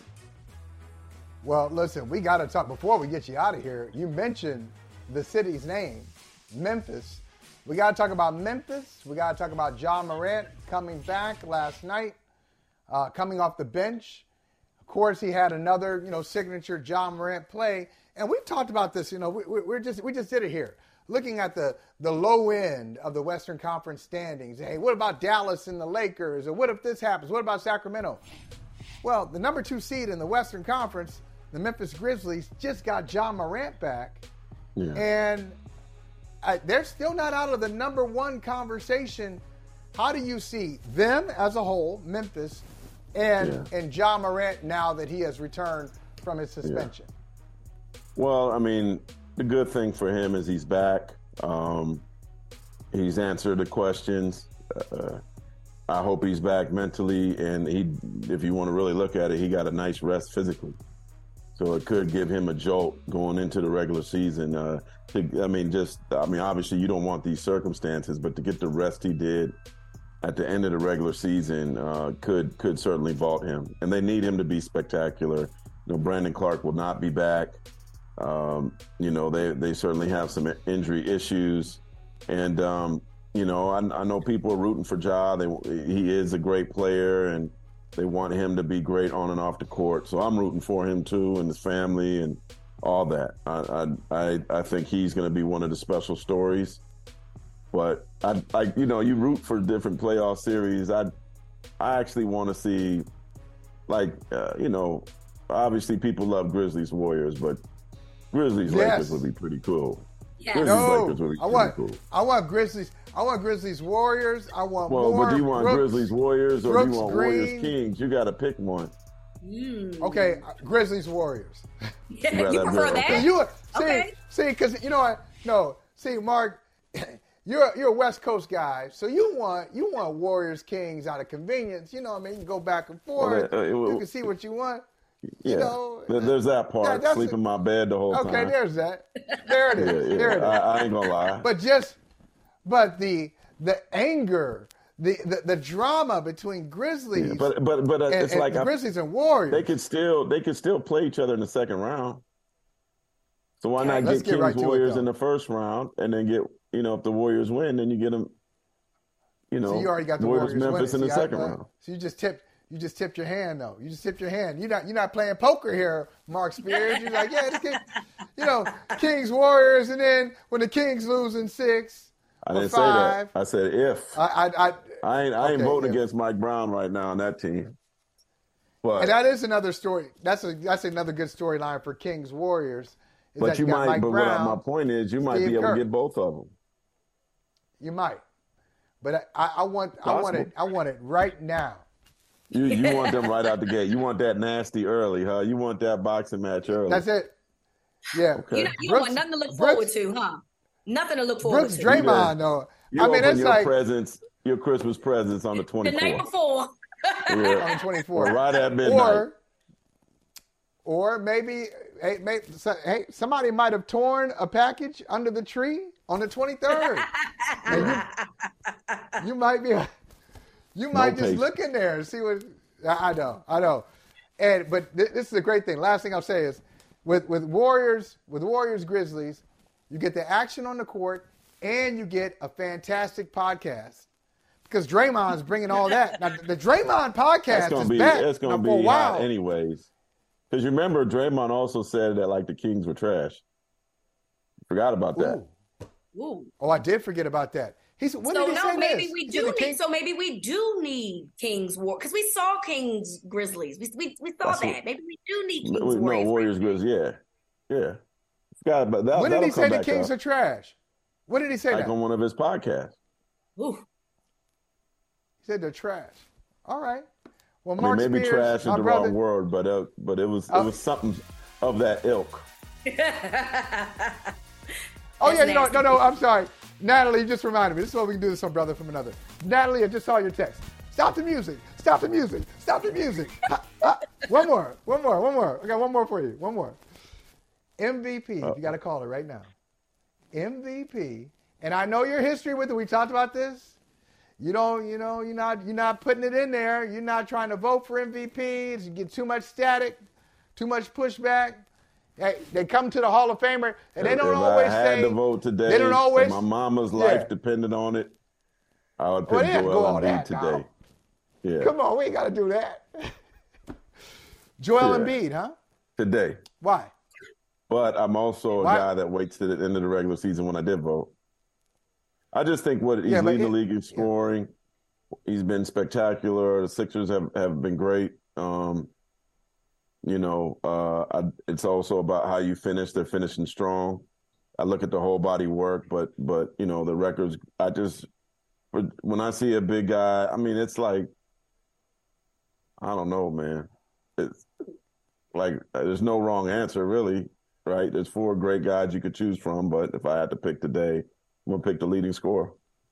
Well, listen, we got to talk before we get you out of here. You mentioned the city's name, Memphis. We got to talk about Memphis. We got to talk about Ja Morant coming back last night, uh, coming off the bench. Of course, he had another, you know, signature Ja Morant play. And we've talked about this. You know, we, we're just we just did it here, looking at the the low end of the Western Conference standings. Hey, what about Dallas and the Lakers? Or what if this happens? What about Sacramento? Well, the number two seed in the Western Conference, the Memphis Grizzlies, just got Ja Morant back, Yeah. and I, they're still not out of the number one conversation. How do you see them as a whole, Memphis, and Yeah. and Ja Morant now that he has returned from his suspension? Well, I mean, the good thing for him is he's back. Um, he's answered the questions. Uh, I hope he's back mentally, and he, if you want to really look at it, he got a nice rest physically. So it could give him a jolt going into the regular season. Uh, to, I mean, just, I mean, obviously you don't want these circumstances, but to get the rest he did at the end of the regular season uh, could could certainly vault him. And they need him to be spectacular. You know, Brandon Clark will not be back. Um, you know, they, they certainly have some injury issues. And, um, you know, I, I know people are rooting for Ja. They, he is a great player, and they want him to be great on and off the court. So I'm rooting for him, too, and his family and all that. I I, I think he's going to be one of the special stories. But, I, I, you know, you root for different playoff series. I, I actually want to see, like, uh, you know, obviously people love Grizzlies Warriors, but Grizzlies Yes. Lakers would be pretty cool. Yeah. Grizzlies No, Lakers would be I pretty want cool. I want Grizzlies. I want Grizzlies Warriors. I want Well, more. but do you want Brooks, Grizzlies Warriors or Brooks do you want Green. Warriors Kings? You got to pick one. Mm. Okay, Grizzlies Warriors. Yeah, rather you have prefer Bill, that? okay. You see, Okay. see, because you know what? No, see, Mark, you're you're a West Coast guy, so you want you want Warriors Kings out of convenience. You know, what I mean, you can go back and forth. Well, uh, it- you can see what you want. Yeah, You know, There- there's that part. Yeah, that's Sleep it. in my bed the whole Okay, time. there's that. There it yeah, is. yeah. There it is. I, I ain't gonna lie. But just, but the the anger, the the, the drama between Grizzlies Yeah, but but but uh, and, it's and like I, Grizzlies and Warriors. they could still they could still play each other in the second round. So why not let's get get Kings right to it, Warriors though. in the first round and then get, you know, if the Warriors win, then you get them, you know, so you already got the Warriors, Warriors Memphis winning. in the See, second I, uh, round. So you just tipped. You just tipped your hand, though. You just tipped your hand. You're not. You're not playing poker here, Mark Spears. You're like, yeah, the King, you know, Kings Warriors, and then when the Kings lose in six. I didn't five, say that. I said if. I I I, I ain't. I ain't okay, voting if. against Mike Brown right now on that team. But And that is another story. That's a that's another good storyline for Kings Warriors. Is but that you got might. Mike But Brown, what my point is, you might Steve be able Kerr. to get both of them. You might, but I, I want I want it I want it right now. You you want them right out the gate. You want that nasty early, huh? You want that boxing match early. That's it. Yeah. Okay. You, know, you Brooks- don't want nothing to look Brooks- forward to, huh? Nothing to look forward Brooks to. Draymond though. You I mean, open it's your like presents, your Christmas presents on the The twenty-fourth. night before. on the Yeah. twenty-fourth. Or right at midnight. Or, or maybe, hey, maybe, so- hey, somebody might have torn a package under the tree on the twenty-third. And you, you might be, you might just patience. look in there and see what. I I know, I know, and but th- this is a great thing. Last thing I'll say is, with with Warriors, with Warriors Grizzlies, you get the action on the court, and you get a fantastic podcast. Because Draymond's bringing all that. Now, the Draymond podcast That's gonna is be back. that's gonna now, for a be while. hot anyways. Because you remember Draymond also said that like the Kings were trash. Forgot about that. Ooh. Ooh. Oh, I did forget about that. He's when So did he no, say maybe this? we He do said the need. King- So maybe we do need Kings War because we saw Kings Grizzlies. We we, we saw That's that. what- maybe we do need Kings No, Warriors. Warriors Grizzlies, yeah. Yeah. Forgot about that. when did he that'll say come the back Kings up, are trash? When did he say like that? on one of his podcasts. Ooh. He said they're trash. All right. Well, I Mark mean, maybe Spears, trash my is the brother, wrong word, but uh, but it was it Uh, was something of that ilk. Oh yeah, That's you know, nasty. no, no, I'm sorry, Natalie. You just reminded me. This is what we can do. This one brother from another. Natalie, I just saw your text. Stop the music. Stop the music. Stop the music. Ah, ah. One more. One more. One more. I got one more for you. One more. M V P. If you got to call it right now. M V P. And I know your history with it. We talked about this. You don't, you know, you're not, you're not putting it in there. You're not trying to vote for M V P. You get too much static, too much pushback. Hey, they come to the Hall of Famer, and they don't if always I had say. to vote today, they don't always. and my mama's Yeah. life depended on it, I would pick Well, they have to go Joel all Embiid that, today. dog. Yeah, Come on, we ain't got to do that. Joel Yeah. Embiid, huh? today. Why? But I'm also a Why? guy that waits to the end of the regular season when I did vote. I just think what he's Yeah, but leading it- the league in scoring. He's been spectacular. The Sixers have, have been great. Um, you know, uh, I, it's also about how you finish. They're finishing strong. I look at the whole body work, but but you know the records. I just when I see a big guy, I mean, it's like I don't know, man. It's like there's no wrong answer, really, right? There's four great guys you could choose from, but if I had to pick today, I'm gonna pick the leading scorer.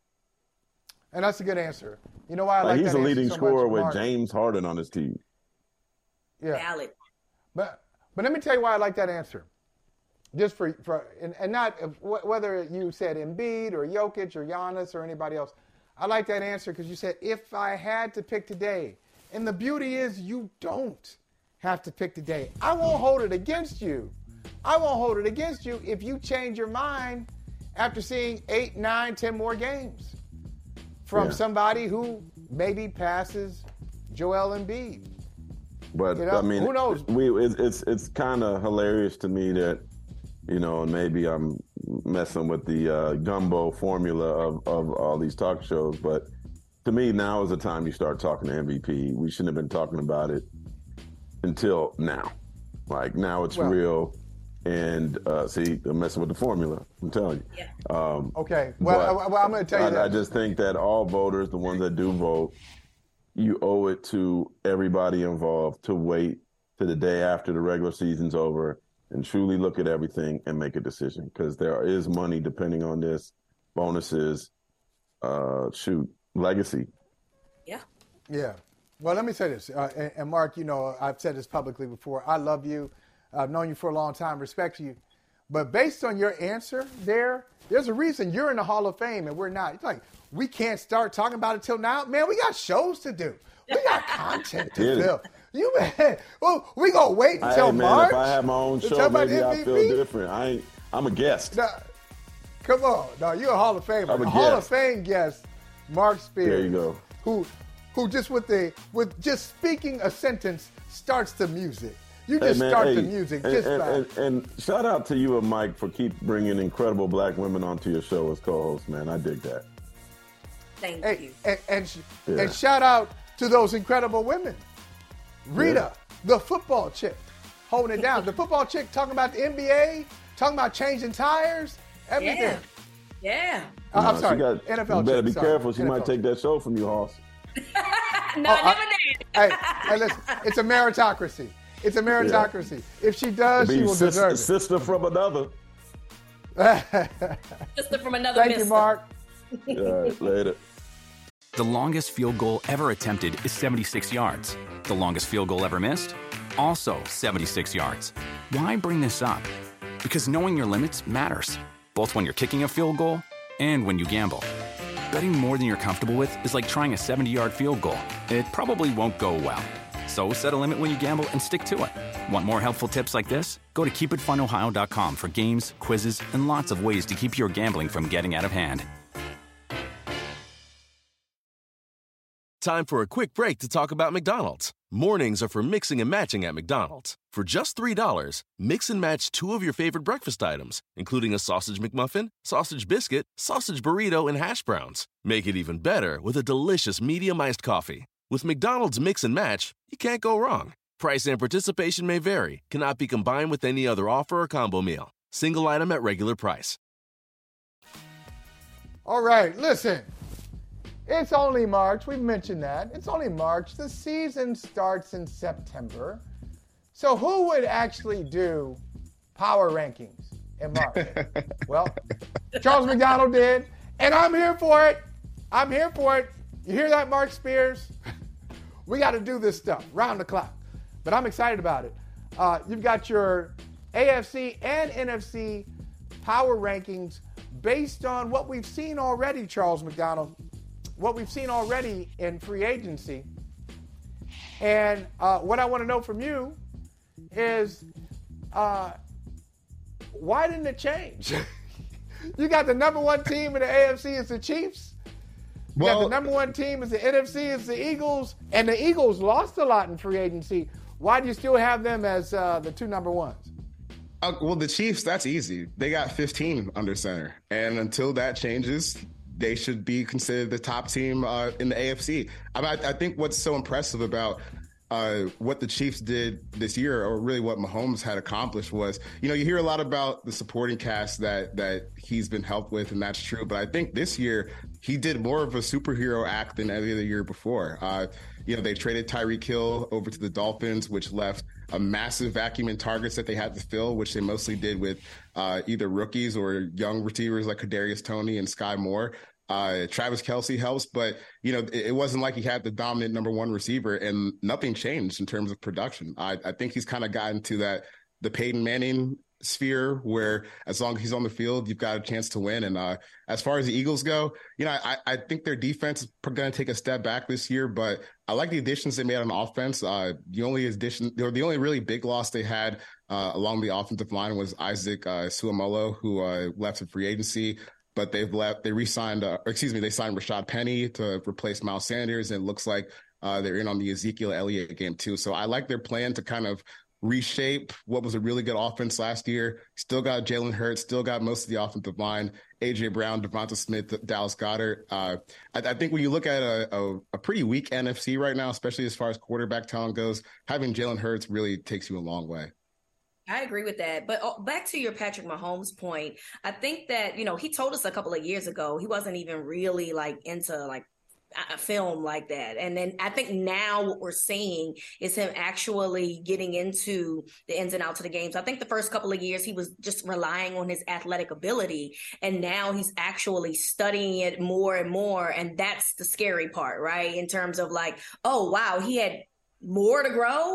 And that's a good answer. You know why I Like, like he's that a answer leading so scorer much, with Mark? James Harden on his team. Yeah. Valid. But but let me tell you why I like that answer. Just for for and, and not wh- whether you said Embiid or Jokic or Giannis or anybody else. I like that answer because you said if I had to pick today, and the beauty is you don't have to pick today. I won't hold it against you. I won't hold it against you if you change your mind after seeing eight, nine, ten more games from Yeah. somebody who maybe passes Joel Embiid. But You know, I mean, who knows? We it's it's, it's kind of hilarious to me that you know, and maybe I'm messing with the uh, gumbo formula of of all these talk shows, but to me, now is the time you start talking to M V P. We shouldn't have been talking about it until now. Like now, it's Well- real. And uh, see, I'm messing with the formula. I'm telling you. Yeah. Um, Okay. Well, but I, well I'm going to tell you I, that. I just think that all voters, the ones that do vote, you owe it to everybody involved to wait to the day after the regular season's over and truly look at everything and make a decision because there is money depending on this, bonuses, uh, shoot, legacy. Yeah. Yeah. Well, let me say this. Uh, and, and Mark, you know, I've said this publicly before. I love you. I've known you for a long time, respect you. But based on your answer there, there's a reason you're in the Hall of Fame and we're not. It's like, we can't start talking about it till now. Man, we got shows to do. We got content to Get it. fill. You man, well, we gonna wait until Hey, man, March. if I have my own to show, talk about maybe I M V P? feel different. I ain't, I'm a guest. No, come on. No, you're a Hall of Famer. I'm a a Hall of guest. Fame guest Mark Spears. There you go. Who, who just with the with just speaking a sentence starts the music. You just hey, man, start hey, the music and, just and, by. and, and shout out to you and Mike for keep bringing incredible black women onto your show as co-hosts, man. I dig that. Thank and, you. And, and, Yeah. and shout out to those incredible women. Rita, Yeah. the football chick, holding it down. The football chick talking about the N B A, talking about changing tires, everything. Yeah. Yeah. Uh, I'm Nah, sorry, she got- N F L You better chick, be sorry. careful. She N F L might take that show from you, Hoss. No, Oh, I never I- did. Hey, hey, listen, it's a meritocracy. It's a meritocracy. If she does, Be she will sis- deserve it. sister from another. Sister from another Thank you, mister. Mark. All right, later. The longest field goal ever attempted is seventy-six yards. The longest field goal ever missed? Also seventy-six yards. Why bring this up? Because knowing your limits matters, both when you're kicking a field goal and when you gamble. Betting more than you're comfortable with is like trying a seventy-yard field goal. It probably won't go well. So set a limit when you gamble and stick to it. Want more helpful tips like this? Go to keep it fun ohio dot com for games, quizzes, and lots of ways to keep your gambling from getting out of hand. Time for a quick break to talk about McDonald's. Mornings are for mixing and matching at McDonald's. For just three dollars, mix and match two of your favorite breakfast items, including a sausage McMuffin, sausage biscuit, sausage burrito, and hash browns. Make it even better with a delicious medium iced coffee. With McDonald's Mix and Match, you can't go wrong. Price and participation may vary, cannot be combined with any other offer or combo meal. Single item at regular price. All right, listen. It's only March. We've mentioned that. It's only March. The season starts in September. So who would actually do power rankings in March? Well, Charles McDonald did, and I'm here for it. I'm here for it. You hear that, Mark Spears? We got to do this stuff round the clock. But I'm excited about it. Uh, you've got your A F C and N F C power rankings based on what we've seen already, Charles McDonald, what we've seen already in free agency. And uh, what I want to know from you is uh, why didn't it change? You got the number one team in the A F C is the Chiefs. You Well, got the number one team is the N F C is the Eagles. And the Eagles lost a lot in free agency. Why do you still have them as uh, the two number ones? Uh, well, the Chiefs, that's easy. They got fifteen under center. And until that changes, they should be considered the top team uh, in the A F C. I, mean, I, I think what's so impressive about uh, what the Chiefs did this year, or really what Mahomes had accomplished, was, you know, you hear a lot about the supporting cast that that he's been helped with, and that's true. But I think this year he did more of a superhero act than every other year before. Uh, you know, they traded Tyreek Hill over to the Dolphins, which left a massive vacuum in targets that they had to fill, which they mostly did with uh, either rookies or young receivers like Kadarius Toney and Sky Moore. Uh, Travis Kelce helps, but, you know, it, it wasn't like he had the dominant number one receiver, and nothing changed in terms of production. I, I think he's kind of gotten to that, the Peyton Manning sphere, where as long as he's on the field, you've got a chance to win. And uh, as far as the Eagles go, you know, I, I think their defense is going to take a step back this year, but I like the additions they made on offense. Uh, the only addition, or the only really big loss they had uh, along the offensive line was Isaac uh, Suamolo, who uh, left in free agency. But they've left, they re-signed, uh, or excuse me, they signed Rashad Penny to replace Miles Sanders. And it looks like uh, they're in on the Ezekiel Elliott game too. So I like their plan to kind of reshape what was a really good offense last year. Still got Jalen Hurts, still got most of the offensive line, A J Brown, Devonta Smith, Dallas Goedert. Uh, I, I think when you look at a, a, a pretty weak N F C right now, especially as far as quarterback talent goes, having Jalen Hurts really takes you a long way. I agree with that. But uh, back to your Patrick Mahomes point, I think that, you know, he told us a couple of years ago, he wasn't even really like into like a film like that. And then I think now what we're seeing is him actually getting into the ins and outs of the games. I think the first couple of years he was just relying on his athletic ability, and now he's actually studying it more and more. And that's the scary part, right? In terms of like, oh, wow, he had more to grow.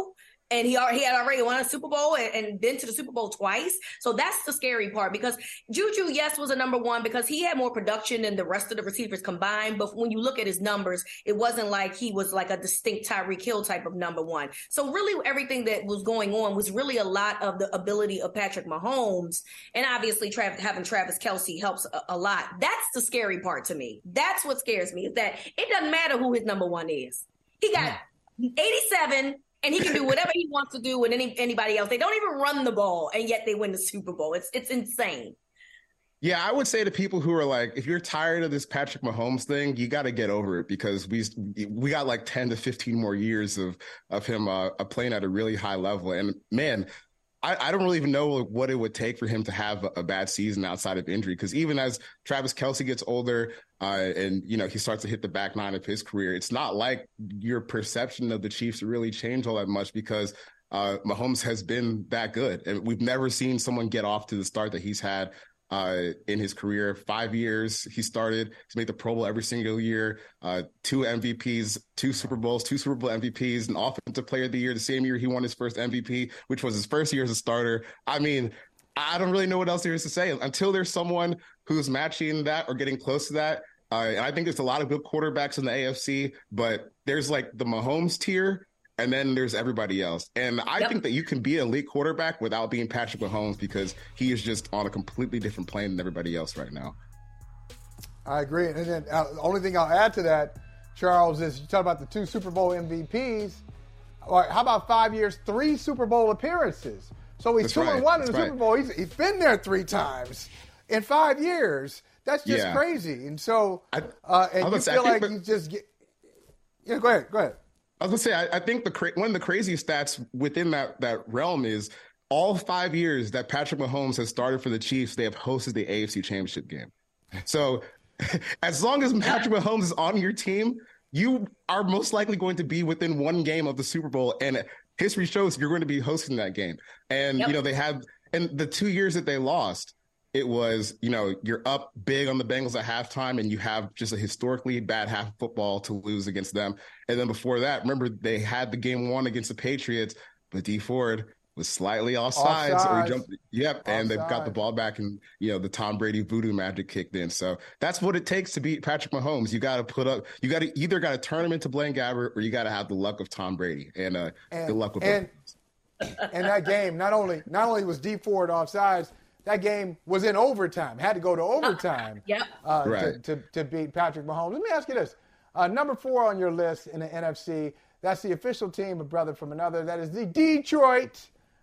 And he already, he had already won a Super Bowl and, and been to the Super Bowl twice. So that's the scary part, because Juju, yes, was a number one because he had more production than the rest of the receivers combined. But when you look at his numbers, it wasn't like he was like a distinct Tyreek Hill type of number one. So really everything that was going on was really a lot of the ability of Patrick Mahomes. And obviously Trav- having Travis Kelce helps a, a lot. That's the scary part to me. That's what scares me, is that it doesn't matter who his number one is. He got eighty-seven and he can do whatever he wants to do with any anybody else. They don't even run the ball, and yet they win the Super Bowl. It's it's insane. Yeah, I would say to people who are like, if you're tired of this Patrick Mahomes thing, you got to get over it, because we we got like ten to fifteen more years of of him uh, playing at a really high level. And man, I, I don't really even know what it would take for him to have a, a bad season outside of injury, because even as Travis Kelce gets older uh, and, you know, he starts to hit the back nine of his career, it's not like your perception of the Chiefs really changed all that much, because uh, Mahomes has been that good. And we've never seen someone get off to the start that he's had uh, in his career. Five years he started. He's made the Pro Bowl every single year, uh, two M V Ps, two Super Bowls, two Super Bowl M V Ps, an Offensive Player of the Year. The same year he won his first M V P, which was his first year as a starter. I mean, I don't really know what else there is to say until there's someone who's matching that or getting close to that. Uh, and I think there's a lot of good quarterbacks in the A F C, but there's like the Mahomes tier, and then there's everybody else. And I yep. think that you can be an elite quarterback without being Patrick Mahomes, because he is just on a completely different plane than everybody else right now. I agree. And then uh, the only thing I'll add to that, Charles, is you talk about the two Super Bowl M V Ps. All right, how about five years, three Super Bowl appearances? So he's That's two right. and one in the That's Super right. Bowl. He's, he's been there three times in five years. That's just yeah. crazy. And so, I, uh, and you feel like you just get. Yeah, go ahead. Go ahead. I was gonna say, I, I think the cra- one of the craziest stats within that that realm is all five years that Patrick Mahomes has started for the Chiefs, they have hosted the A F C Championship game. So, as long as Patrick Mahomes is on your team, you are most likely going to be within one game of the Super Bowl, and history shows you're going to be hosting that game. And yep. you know they had, and the two years that they lost, it was, you know, you're up big on the Bengals at halftime and you have just a historically bad half of football to lose against them. And then before that, remember, they had the game one against the Patriots, but Dee Ford was slightly offsides. Offsides. Or he jumped, yep, offsides. And they've got the ball back, and, you know, the Tom Brady voodoo magic kicked in. So that's what it takes to beat Patrick Mahomes. You got to put up, you got to either got to turn him into Blaine Gabbert, or you got to have the luck of Tom Brady. And uh, and, the luck with and, and that game, not only not only was Dee Ford offsides, that game was in overtime. Had to go to overtime yep. uh, right. to, to, to beat Patrick Mahomes. Let me ask you this. Uh, number four on your list in the N F C, that's the official team of Brother from Another. That is the Detroit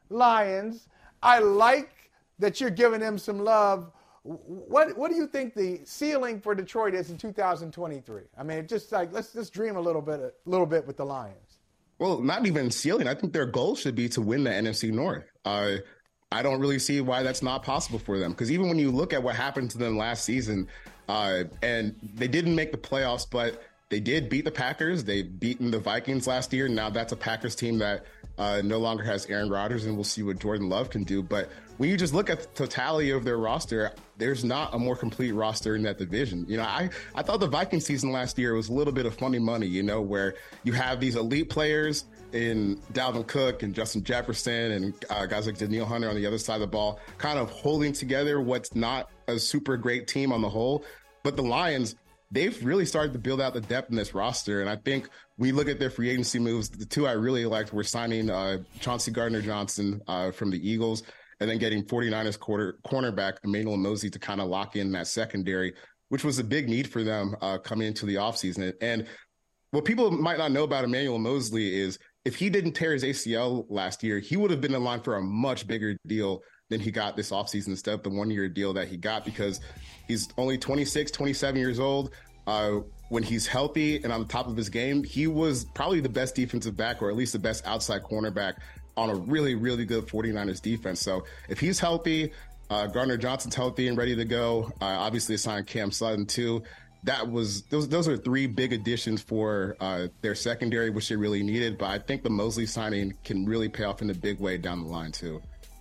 Lions. I like that you're giving them some love. What what do you think the ceiling for Detroit is in two thousand twenty-three? I mean, just like, let's just dream a little bit, a little bit with the Lions. Well, not even ceiling. I think their goal should be to win the N F C North. Uh, I don't really see why that's not possible for them, because even when you look at what happened to them last season, uh, and they didn't make the playoffs, but they did beat the Packers. They beaten the Vikings last year. Now that's a Packers team that uh, no longer has Aaron Rodgers, and we'll see what Jordan Love can do. But when you just look at the totality of their roster, there's not a more complete roster in that division. You know, I, I thought the Viking season last year was a little bit of funny money, you know, where you have these elite players in Dalvin Cook and Justin Jefferson and uh, guys like Danielle Hunter on the other side of the ball, kind of holding together what's not a super great team on the whole. But the Lions, they've really started to build out the depth in this roster. And I think we look at their free agency moves, the two I really liked were signing uh, Chauncey Gardner-Johnson uh, from the Eagles, and then getting 49ers quarter, cornerback Emmanuel Moseley to kind of lock in that secondary, which was a big need for them uh, coming into the offseason. And what people might not know about Emmanuel Moseley is if he didn't tear his A C L last year, he would have been in line for a much bigger deal than he got this offseason instead of the one-year deal that he got, because he's only twenty-six, twenty-seven years old. Uh, when he's healthy and on the top of his game, he was probably the best defensive back, or at least the best outside cornerback on a really, really good 49ers defense. So if he's healthy, uh, Gardner-Johnson's healthy and ready to go, uh, obviously assigned Cam Sutton too. That was those. Those are three big additions for uh, their secondary, which they really needed. But I think the Moseley signing can really pay off in a big way down the line too.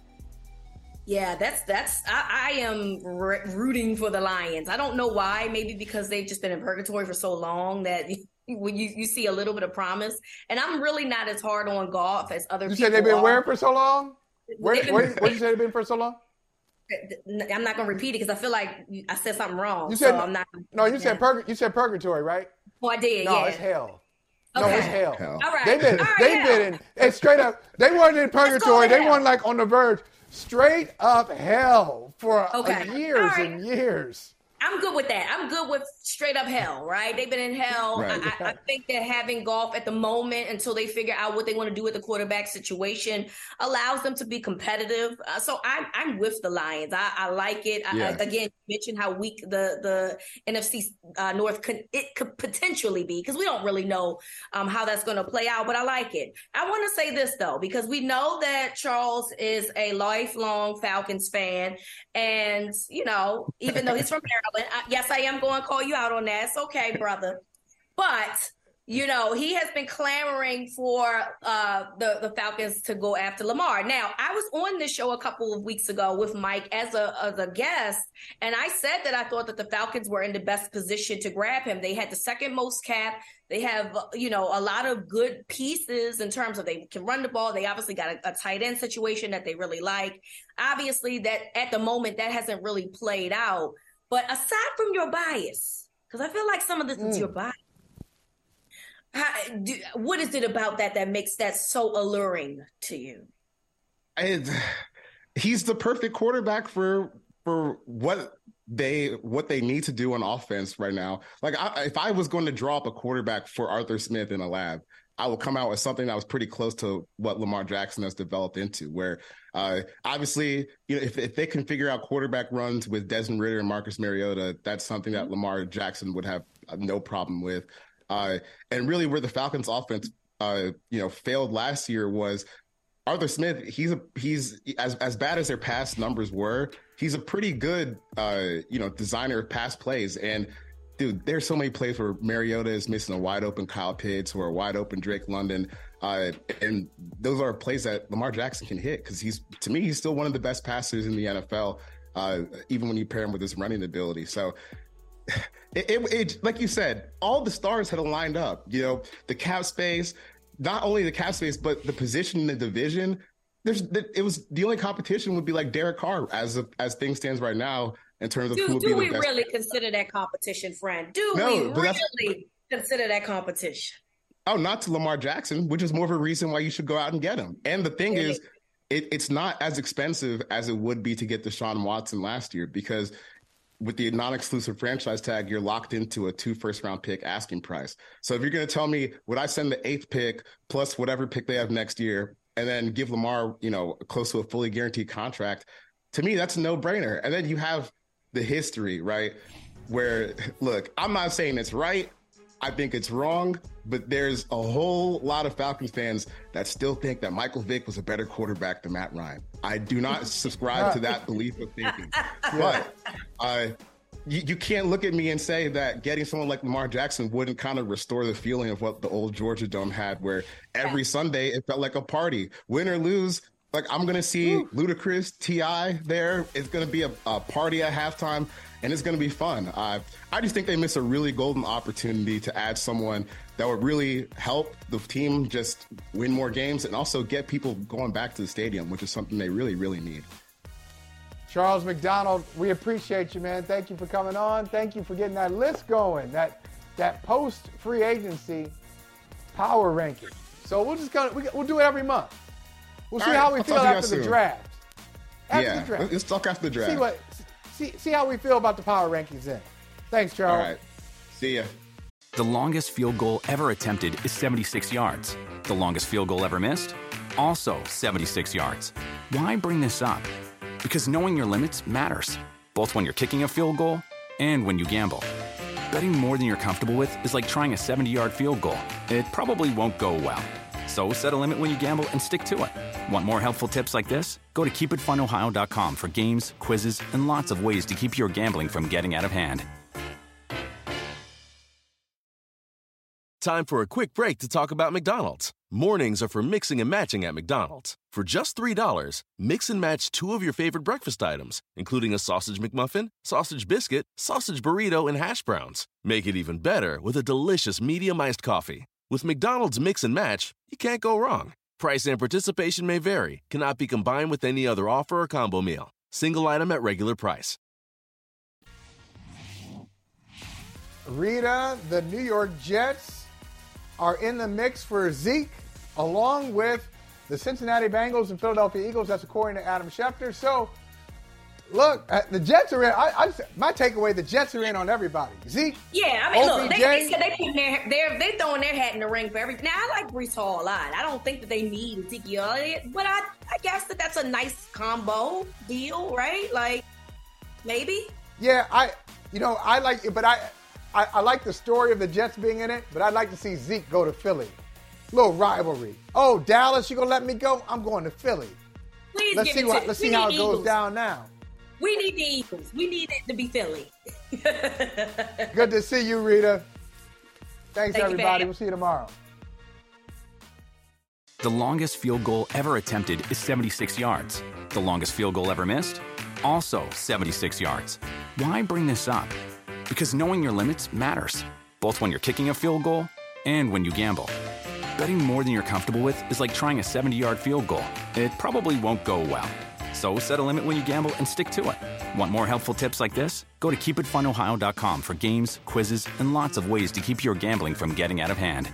Yeah, that's that's. I, I am r- rooting for the Lions. I don't know why. Maybe because they've just been in purgatory for so long that when you, you see a little bit of promise. And I'm really not as hard on Goff as other you people. You said they've been are. where for so long? Where, been, where, where did you say they've been for so long? I'm not going to repeat it because I feel like I said something wrong. You said, so I'm not. No, you yeah. said purg- you said purgatory, right? Oh, I did. No, yeah. it's hell. Okay. No, it's hell. hell. All right. They've been, All right, they've hell. been in. It's straight up. They weren't in purgatory. They weren't like on the verge. Straight up hell for Okay. uh, years Right. and years. I'm good with that. I'm good with straight up hell, right? They've been in hell. Right. I, I think that having Goff at the moment until they figure out what they want to do with the quarterback situation allows them to be competitive. Uh, so I'm I'm with the Lions. I, I like it. I, Yeah. I, again, you mentioned how weak the the N F C uh, North could it could potentially be because we don't really know um, how that's going to play out. But I like it. I want to say this though because we know that Charles is a lifelong Falcons fan, and you know even though he's from Maryland. I, yes, I am going to call you out on that. It's okay, brother. But, you know, he has been clamoring for uh, the, the Falcons to go after Lamar. Now, I was on this show a couple of weeks ago with Mike as a, as a guest, and I said that I thought that the Falcons were in the best position to grab him. They had the second most cap. They have, you know, a lot of good pieces in terms of they can run the ball. They obviously got a, a tight end situation that they really like. Obviously, that at the moment, that hasn't really played out. But aside from your bias, because I feel like some of this mm. is your bias, how, do, what is it about that that makes that so alluring to you? I, he's the perfect quarterback for for what they what they need to do on offense right now. Like I, if I was going to draw up a quarterback for Arthur Smith in a lab, I will come out with something that was pretty close to what Lamar Jackson has developed into, where uh, obviously, you know, if, if they can figure out quarterback runs with Desmond Ridder and Marcus Mariota, that's something that Lamar Jackson would have no problem with. Uh, and really where the Falcons offense, uh, you know, failed last year was Arthur Smith. He's a, he's as, as bad as their past numbers were. He's a pretty good, uh, you know, designer of pass plays. And dude, there's so many plays where Mariota is missing a wide open Kyle Pitts or a wide open Drake London. Uh, and those are plays that Lamar Jackson can hit because he's, to me, he's still one of the best passers in the N F L, uh, even when you pair him with his running ability. So it, it, it, like you said, all the stars had lined up, you know, the cap space, not only the cap space, but the position in the division. There's, it was the only competition would be like Derek Carr as of, as things stands right now. In terms of do, who would do be we the best. really consider that competition, friend? Do no, we really that's... consider that competition? Oh, not to Lamar Jackson, which is more of a reason why you should go out and get him. And the thing really? is, it, it's not as expensive as it would be to get Deshaun Watson last year because with the non-exclusive franchise tag, you're locked into a two first-round pick asking price. So if you're going to tell me, would I send the eighth pick plus whatever pick they have next year and then give Lamar, you know, close to a fully guaranteed contract? To me, that's a no-brainer. And then you have the history, right? Where, look, I'm not saying it's right. I think it's wrong, but there's a whole lot of Falcons fans that still think that Michael Vick was a better quarterback than Matt Ryan. I do not subscribe to that belief of thinking. But uh, you, you can't look at me and say that getting someone like Lamar Jackson wouldn't kind of restore the feeling of what the old Georgia Dome had, where every Sunday it felt like a party. Win or lose, like I'm going to see Ooh. Ludacris, T I there. It's going to be a, a party at halftime, and it's going to be fun. Uh, I just think they missed a really golden opportunity to add someone that would really help the team just win more games and also get people going back to the stadium, which is something they really, really need. Charles McDonald, we appreciate you, man. Thank you for coming on. Thank you for getting that list going, that that post-free agency power ranking. So we'll just kind of, we'll do it every month. We'll see right, how we I'll feel after the soon. draft. After yeah, the draft. Let's talk after the draft. See, what, see, see how we feel about the power rankings then. Thanks, Charles. All right. See ya. The longest field goal ever attempted is seventy-six yards. The longest field goal ever missed? Also seventy-six yards. Why bring this up? Because knowing your limits matters, both when you're kicking a field goal and when you gamble. Betting more than you're comfortable with is like trying a seventy-yard field goal. It probably won't go well. So set a limit when you gamble and stick to it. Want more helpful tips like this? Go to keep it fun ohio dot com for games, quizzes, and lots of ways to keep your gambling from getting out of hand. Time for a quick break to talk about McDonald's. Mornings are for mixing and matching at McDonald's. For just three dollars, mix and match two of your favorite breakfast items, including a sausage McMuffin, sausage biscuit, sausage burrito, and hash browns. Make it even better with a delicious medium iced coffee. With McDonald's Mix and Match, you can't go wrong. Price and participation may vary, cannot be combined with any other offer or combo meal. Single item at regular price. Rita, the New York Jets are in the mix for Zeke, along with the Cincinnati Bengals and Philadelphia Eagles. That's according to Adam Schefter. So, look, uh, the Jets are in. I, I just, my takeaway: the Jets are in on everybody. Zeke, yeah, I mean, O B J, look, they, they said they putting their, they're they throwing their hat in the ring for everything. Now, I like Breece Hall a lot. I don't think that they need Ezekiel Elliott, but I, I guess that that's a nice combo deal, right? Like, maybe. Yeah, I, you know, I like it, but I, I, I like the story of the Jets being in it, but I'd like to see Zeke go to Philly. Little rivalry. Oh, Dallas, you gonna let me go? I'm going to Philly. Please let's give see it what, to, let's see how it Eagles. goes down now. We need the Eagles. We need it to be Philly. Good to see you, Rita. Thanks, Thank everybody. You, we'll see you tomorrow. The longest field goal ever attempted is seventy-six yards. The longest field goal ever missed? Also seventy-six yards. Why bring this up? Because knowing your limits matters, both when you're kicking a field goal and when you gamble. Betting more than you're comfortable with is like trying a seventy-yard field goal. It probably won't go well. So set a limit when you gamble and stick to it. Want more helpful tips like this? Go to keep it fun ohio dot com for games, quizzes, and lots of ways to keep your gambling from getting out of hand.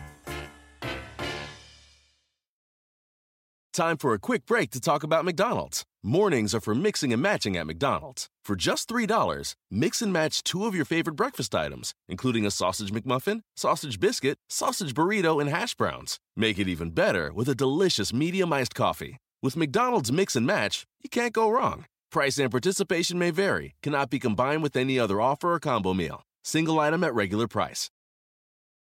Time for a quick break to talk about McDonald's. Mornings are for mixing and matching at McDonald's. For just three dollars, mix and match two of your favorite breakfast items, including a sausage McMuffin, sausage biscuit, sausage burrito, and hash browns. Make it even better with a delicious medium iced coffee. With McDonald's Mix and Match, you can't go wrong. Price and participation may vary, cannot be combined with any other offer or combo meal. Single item at regular price.